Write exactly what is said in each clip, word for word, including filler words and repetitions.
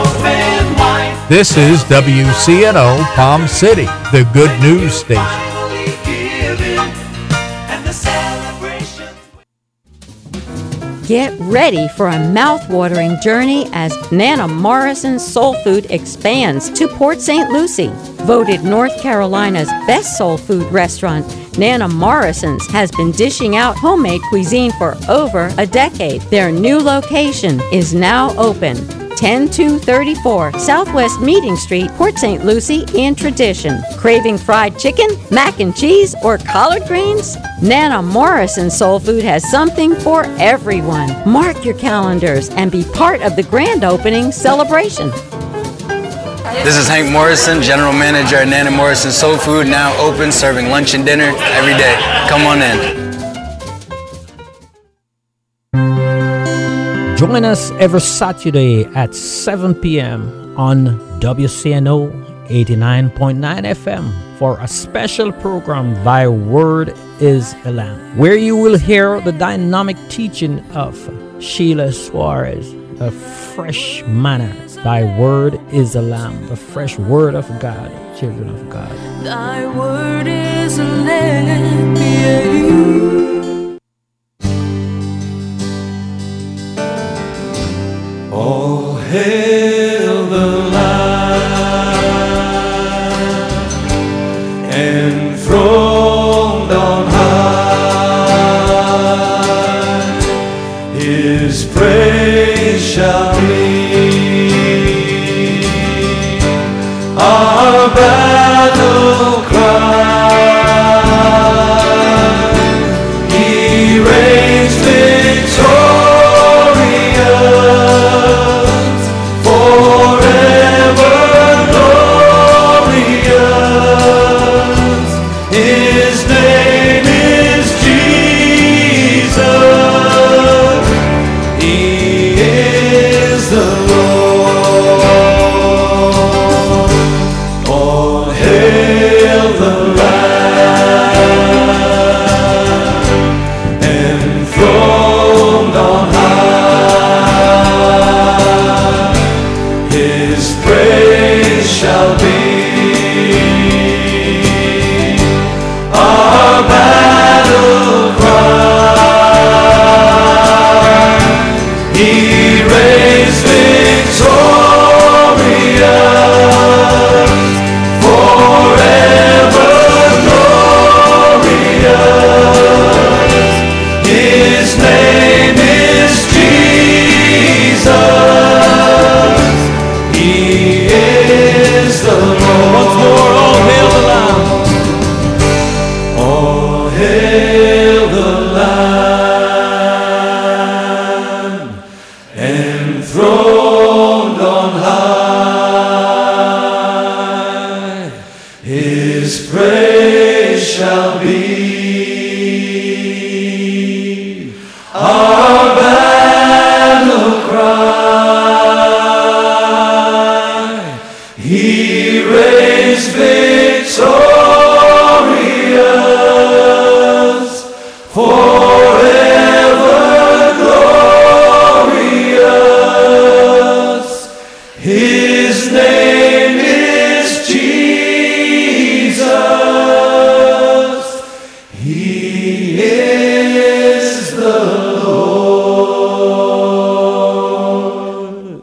open wide. This is W C N O Palm City, the good news station. Finally giving, and the celebrations. Get ready for a mouth-watering journey as Nana Morrison's Soul Food expands to Port Saint Lucie. Voted North Carolina's best soul food restaurant, Nana Morrison's has been dishing out homemade cuisine for over a decade. Their new location is now open. ten two thirty-four Southwest Meeting Street, Port Saint Lucie in tradition. Craving fried chicken, mac and cheese, or collard greens? Nana Morrison Soul Food has something for everyone. Mark your calendars and be part of the grand opening celebration. This is Hank Morrison, General Manager at Nana Morrison Soul Food, now open, serving lunch and dinner every day. Come on in. Join us every Saturday at seven p.m. on W C N O eighty-nine point nine F M for a special program, Thy Word is a Lamp, where you will hear the dynamic teaching of Sheila Suarez, the fresh manna. Thy Word is a Lamp, the fresh Word of God, children of God. Thy Word is a lamp, yeah. All hail the Lamb, enthroned on high, His praise shall be our battle cry. He reigns victorious, forever glorious. His name is Jesus. He is the Lord. All hail the Lamb, enthroned on high. His praise shall be our battle cry. He reigns victorious, forever glorious. His name is Jesus. He is the Lord. Once more, all hail the Lamb. All hail the Lamb, enthroned on high. His praise shall be our battle cry. He reigns victorious, forever glorious. His name is Jesus. He is the Lord.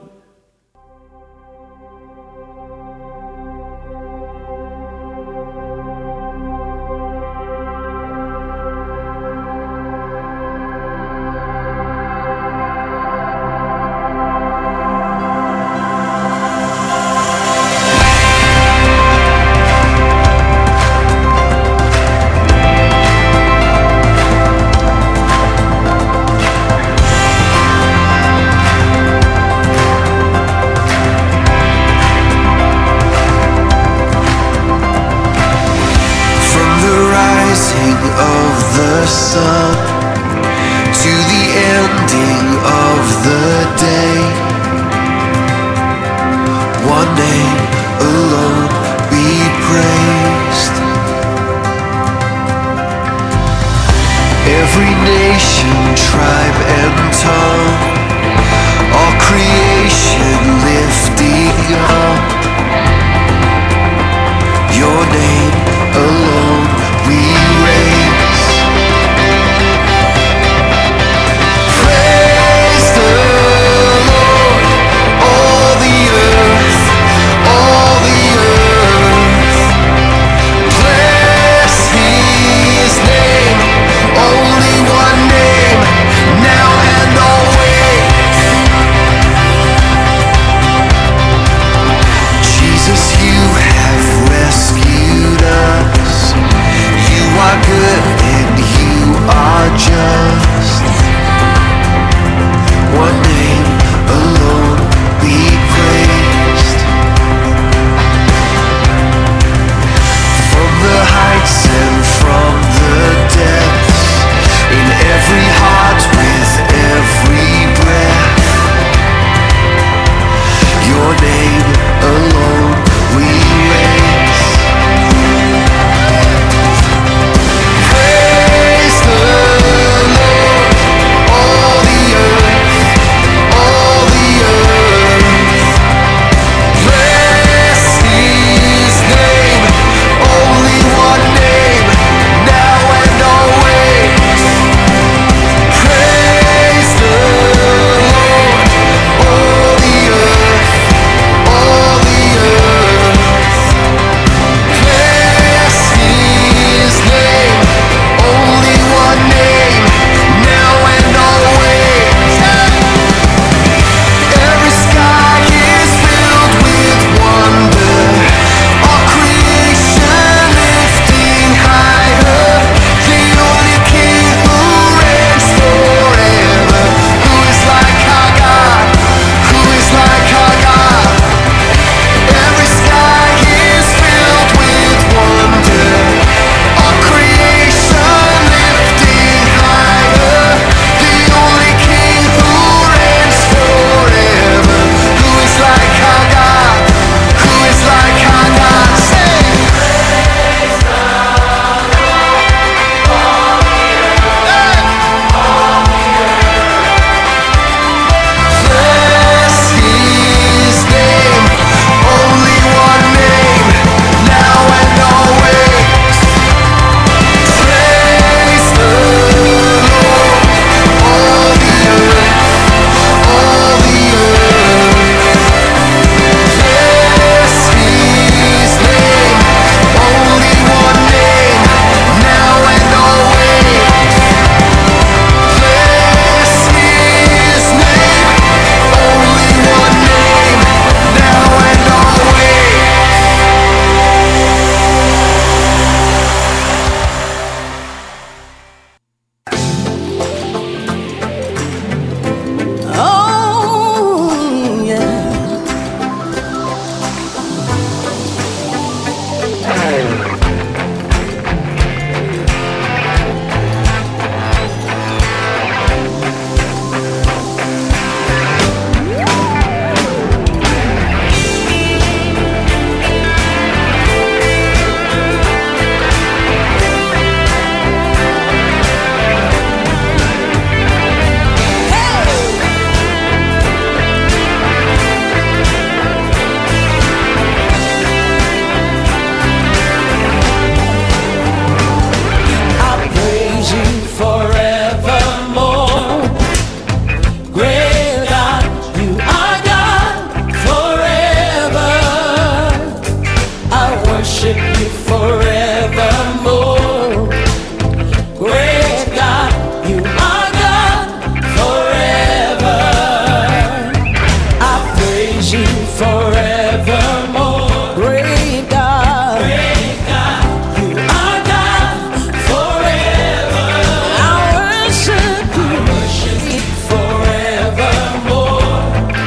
forevermore. Great God, Great God, you are God forever. I worship you. Worship you forevermore.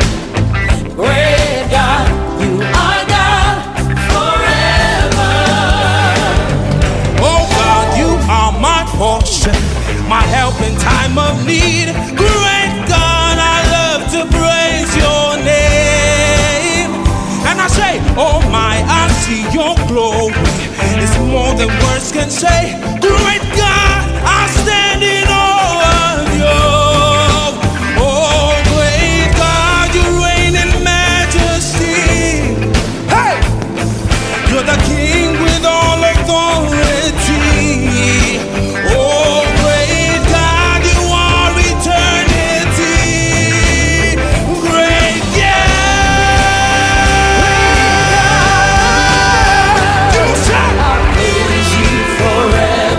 Great God, you are God forever. Oh God, you are my portion, my help in time of need. Great God, I love to praise your name. And I say, oh my, I see your glory. It's more than words can say. Great God, I stand in awe of you. Oh great God, you reign in majesty. Hey! You're the King with all authority. Oh, great God, you are eternity. Great, yeah. You shall I praise you forever.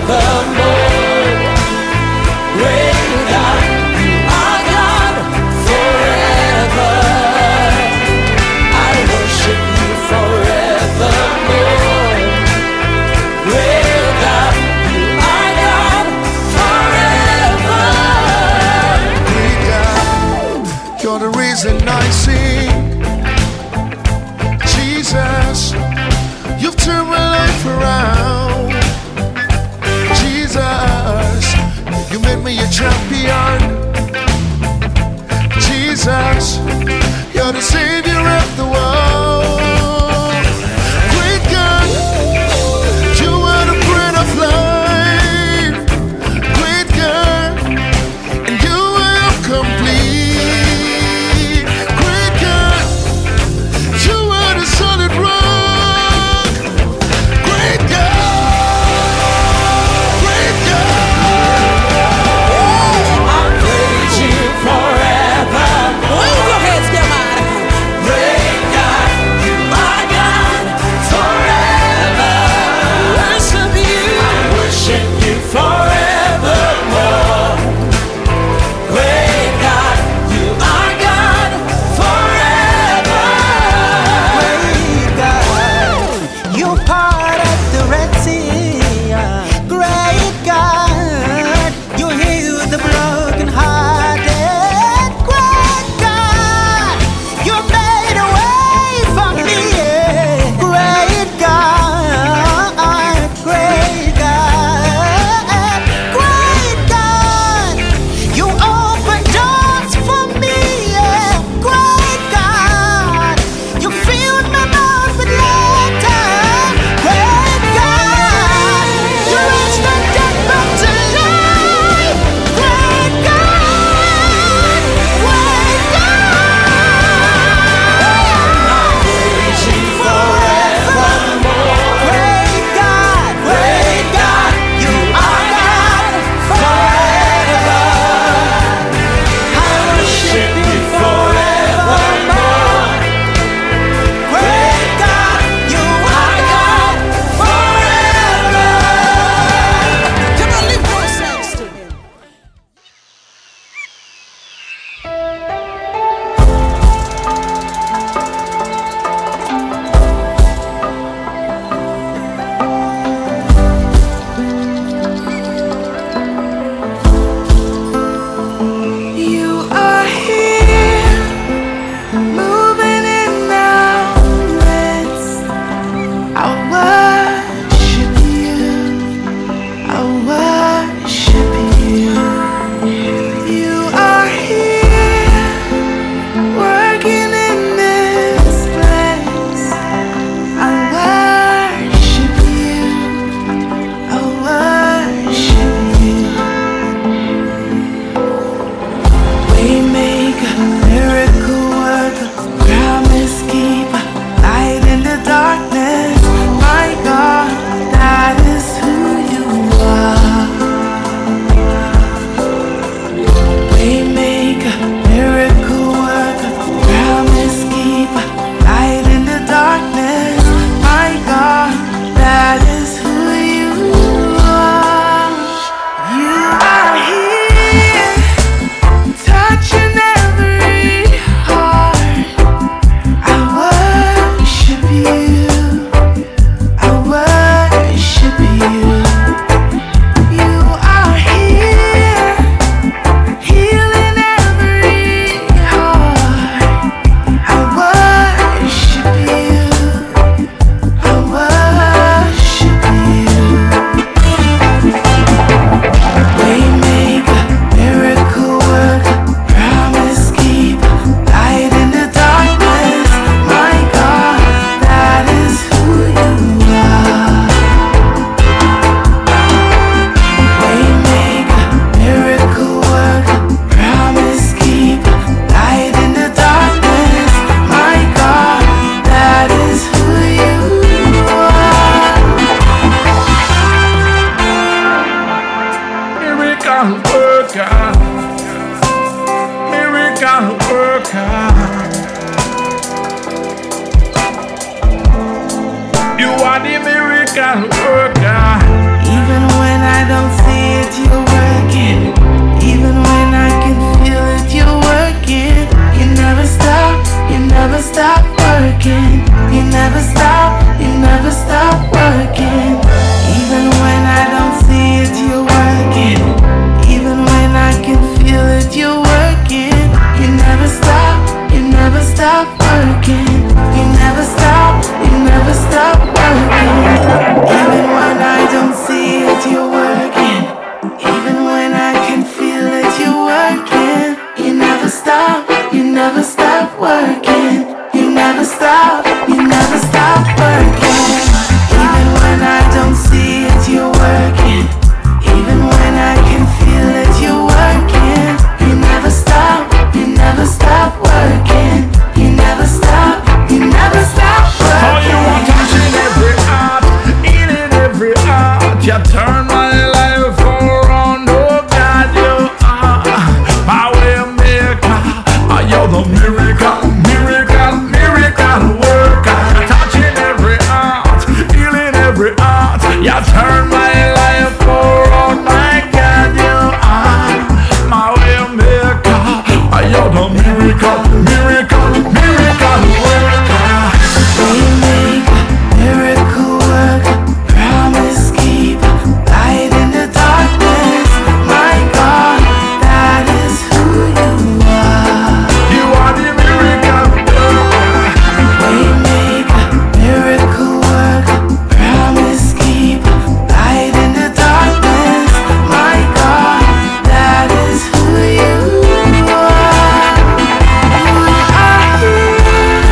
never stop, you never stop working. Even when I don't see it, you're working. Even when I can feel it, you're working. You never stop, you never stop working. You never stop, you never stop working. Even when I don't see it, you're working. Even when I can feel it, you're working. You never stop, you never stop working. You never stop, you never stop working. Even when I don't see it, you're working. Even when I can feel it, you're working. You never stop, you never stop working. You never stop, you never stop working. Oh, you are touching every heart, eating every heart. You turn my life around, oh God, you are my way maker. You're the miracle, miracle, miracle worker. Touching every heart, healing every heart. You turn my life around, my God, you are my way maker. You're the miracle, miracle, miracle worker. Waymaker, miracle worker, promise keeper, light in the darkness. My God, that is who you are. You are the miracle worker. Waymaker, miracle worker, promise keeper, light in the darkness. My God, that is who you are. You are here,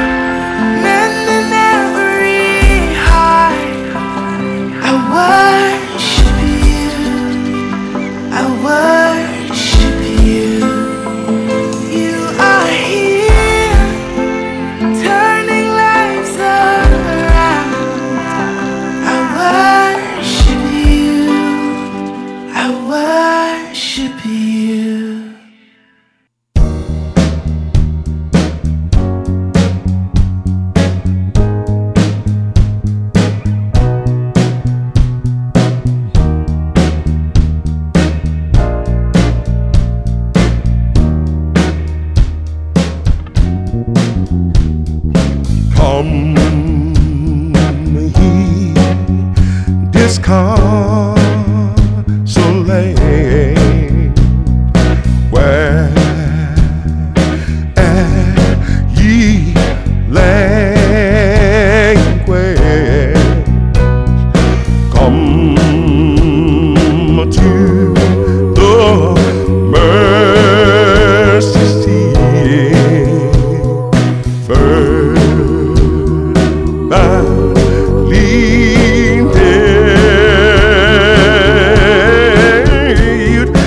mending every heart. I worship you, I worship you. You are here, turning lives around. I worship you, I worship you. Come ye disconsolate, where ye languish, come to the mercy seat. First by lean dead,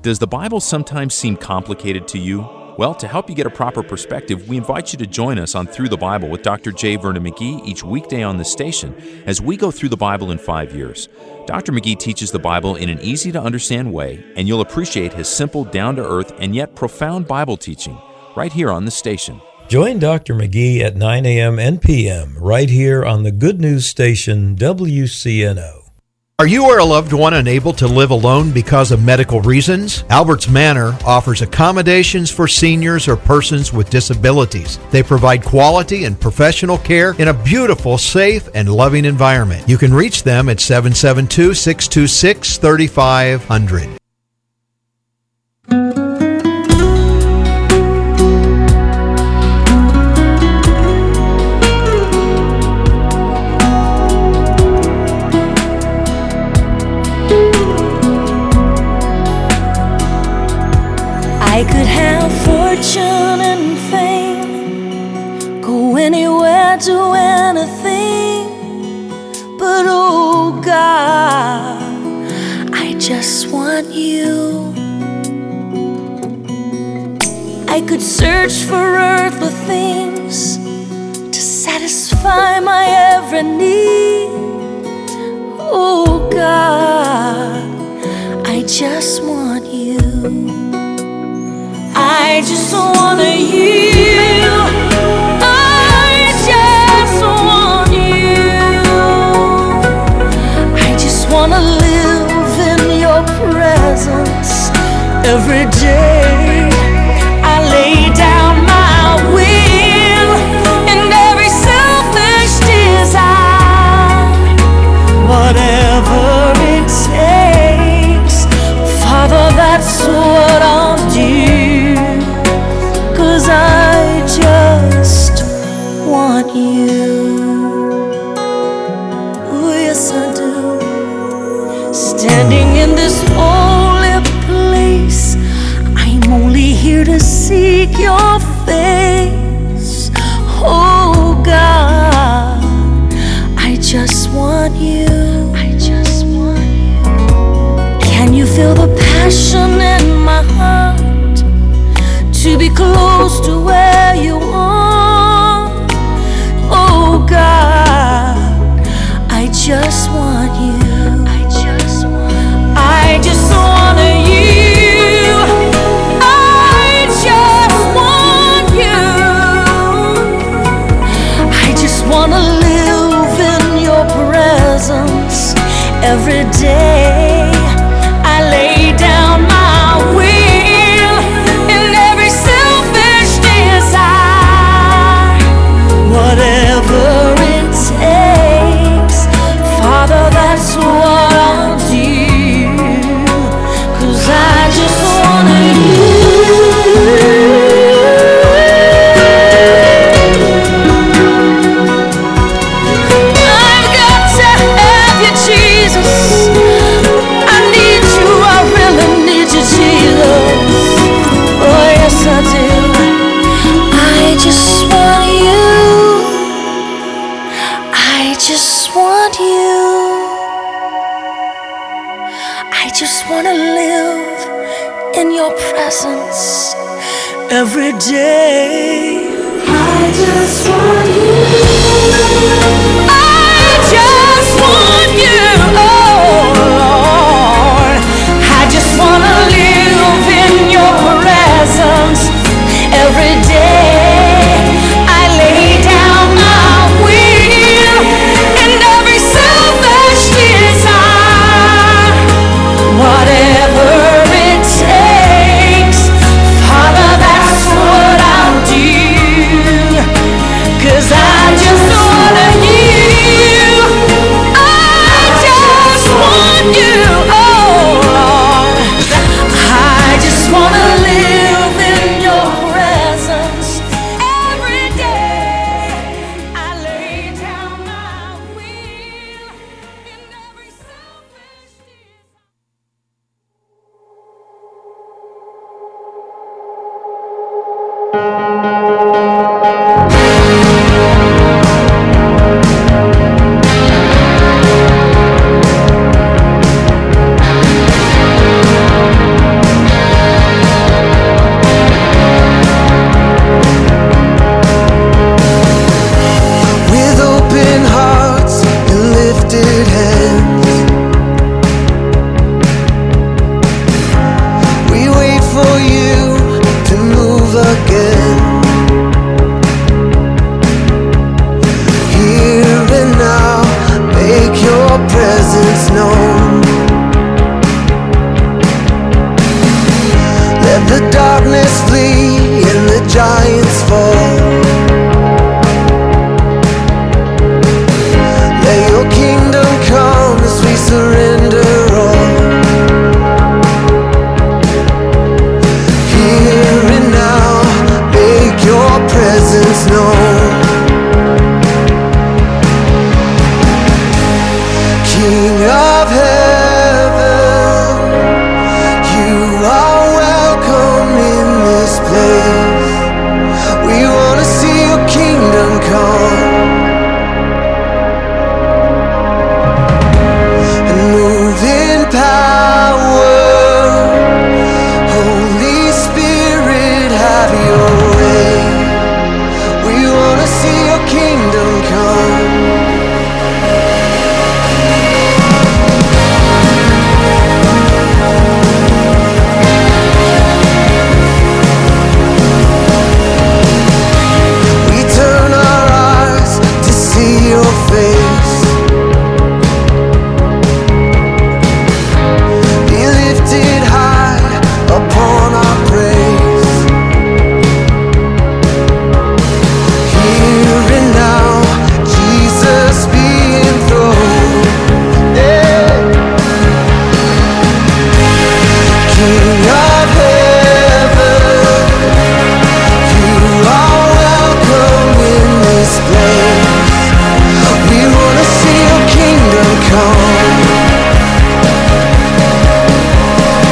Does the Bible sometimes seem complicated to you? Well, to help you get a proper perspective, we invite you to join us on Through the Bible with Doctor J. Vernon McGee each weekday on this station as we go through the Bible in five years. Doctor McGee teaches the Bible in an easy-to-understand way, and you'll appreciate his simple, down-to-earth, and yet profound Bible teaching right here on this station. Join Doctor McGee at nine a.m. and p m right here on the Good News Station, W C N O. Are you or a loved one unable to live alone because of medical reasons? Albert's Manor offers accommodations for seniors or persons with disabilities. They provide quality and professional care in a beautiful, safe, and loving environment. You can reach them at seven seven two, six two six, three five zero zero. I could have fortune and fame, go anywhere, do anything, but oh God, I just want you. I could search for earthly things to satisfy my every need. Oh God, I just want you. I just wanna you. I just want you. I just wanna live in your presence every day. I lay down my will and every selfish desire, whatever it takes, Father, that's what I'll do. I just want you. Oh, yes, I do. Standing in this holy place, I'm only here to seek your face. Oh, God, I just want you. I just want you. Can you feel the passion in my heart? To be close to where you are. Oh God, I just want you. I just want I just want you. I just want you. I just want to live in your presence every day. I lay down my will. Whatever it takes, Father, that's what I'll do. 'Cause I just wanna you. I've got to have you, Jesus. I need you, I really need you, Jesus. Oh yes, I do. I just want you. I just want you. I just want to live in your presence every day. I just want you.